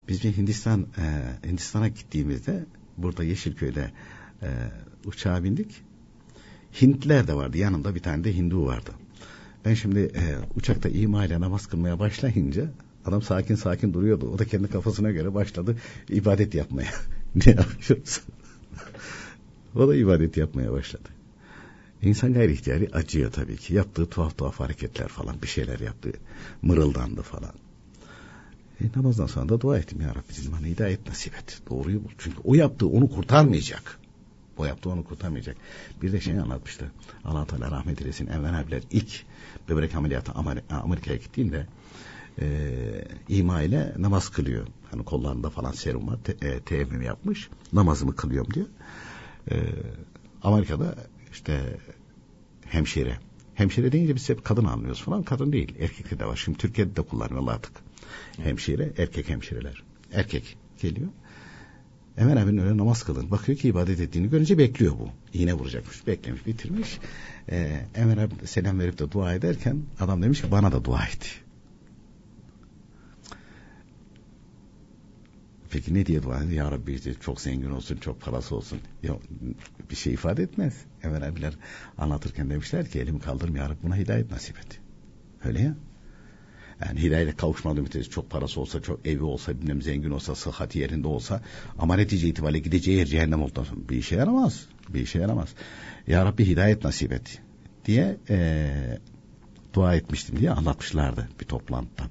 Biz bir Hindistan'a gittiğimizde burada Yeşilköy'de uçağa bindik. Hintliler de vardı. Yanımda bir tane de Hindu vardı. Ben şimdi uçakta ima ile namaz kılmaya başlayınca adam sakin sakin duruyordu. O da kendi kafasına göre başladı ibadet yapmaya. Ne yapıyorsun? O da ibadet yapmaya başladı. İnsan gayri ihtiyari acıyor tabii ki. Yaptığı tuhaf hareketler falan, bir şeyler yaptı. Mırıldandı falan. Namazdan sonra da dua ettim. Ya Rabbi bizim bana hidayet nasip et. Doğruyu bul. Çünkü o yaptığı onu kurtarmayacak. Bir de şey anlatmıştı. Allah Teala rahmet eylesin. Enver abiler ilk böbrek ameliyatı Amerika'ya gittiğinde ima ile namaz kılıyor. Hani kollarında falan serum var. Teyemmüm yapmış. Namazımı kılıyorum diyor. Amerika'da işte hemşire. Hemşire deyince biz hep kadın anlıyoruz falan. Kadın değil. Erkekler de var. Şimdi Türkiye'de de kullanıyorlar artık. Hemşire, erkek hemşireler. Erkek geliyor. Enver abinin öyle namaz kılın. Bakıyor ki ibadet ettiğini görünce bekliyor bu. İğne vuracakmış. Beklemiş, bitirmiş. Enver abi selam verip de dua ederken adam demiş ki bana da dua et. Peki ne diye dua ediyor? Ya Rabbi işte çok zengin olsun, çok parası olsun. Ya bir şey ifade etmez. Enver abiler anlatırken demişler ki elimi kaldırım ya Rabbi buna hidayet nasip et. Öyle ya. Yani hidayete kavuşmadığı müddetçe çok parası olsa, çok evi olsa, bilmem zengin olsa, sıhhati yerinde olsa ama netice itibariyle gideceği yer cehennem olduktan sonra bir işe yaramaz. Ya Rabbi hidayet nasip et diye dua etmiştim diye anlatmışlardı bir toplantıda.